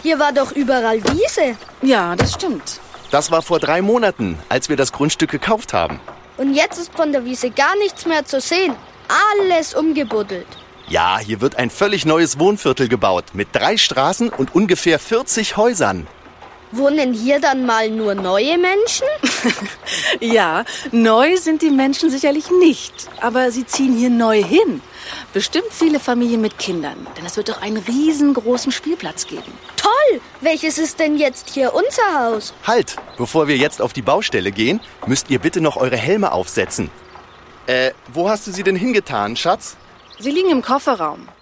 Hier war doch überall Wiese. Ja, das stimmt. Das war vor 3 Monaten, als wir das Grundstück gekauft haben. Und jetzt ist von der Wiese gar nichts mehr zu sehen. Alles umgebuddelt. Ja, hier wird ein völlig neues Wohnviertel gebaut, mit 3 Straßen und ungefähr 40 Häusern. Wohnen hier dann mal nur neue Menschen? Ja, neu sind die Menschen sicherlich nicht. Aber sie ziehen hier neu hin. Bestimmt viele Familien mit Kindern. Denn es wird doch einen riesengroßen Spielplatz geben. Toll! Welches ist denn jetzt hier unser Haus? Halt, bevor wir jetzt auf die Baustelle gehen, müsst ihr bitte noch eure Helme aufsetzen. Wo hast du sie denn hingetan, Schatz? Sie liegen im Kofferraum.